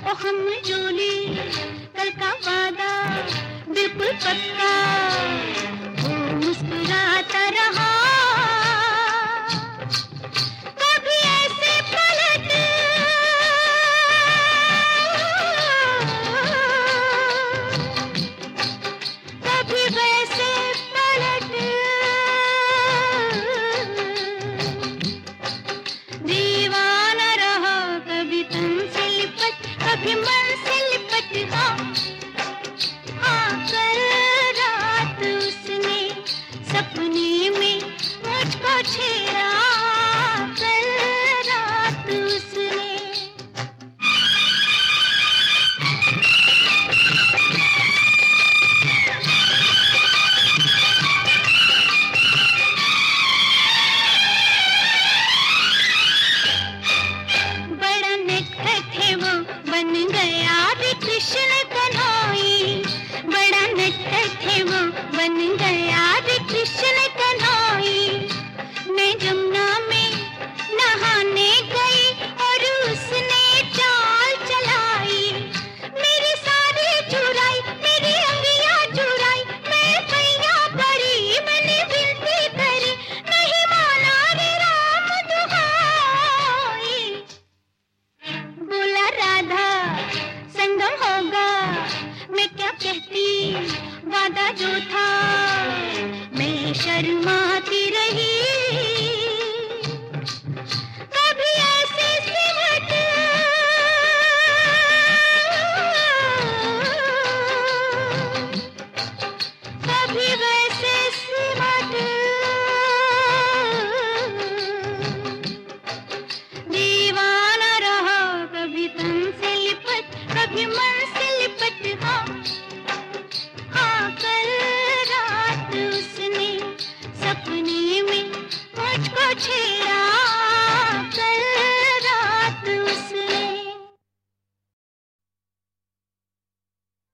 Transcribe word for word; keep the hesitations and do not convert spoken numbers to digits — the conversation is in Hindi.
ओ हम जोड़ी कल का वादा बिल्कुल पक्का, वो मुस्कुराता रहा। कभी ऐसे पलट कभी वैसे पलट, दीवाना रहा कभी तन से लिपट, कभी मन से लिपट। हाँ हाँ कल रात उसने सपने में मुझको छेड़ा, कल रात उसने। बड़ा नटखट है वो, बन गया रे कृष्ण कन्हई। बड़ा नटखट है वो, बन गया रे कृष्ण कन्हई। मैं जमुना में नहाने गई और उसने चाल चलाई। मेरी सारी चुराई, मेरी अंगियां चुराई। मैं भैया पड़ी, मैंने विनती करी, नहीं माना रे राम दुहाई। बोला राधा संगम होगा, मैं क्या कहती वादा जो था। मैं शर्मा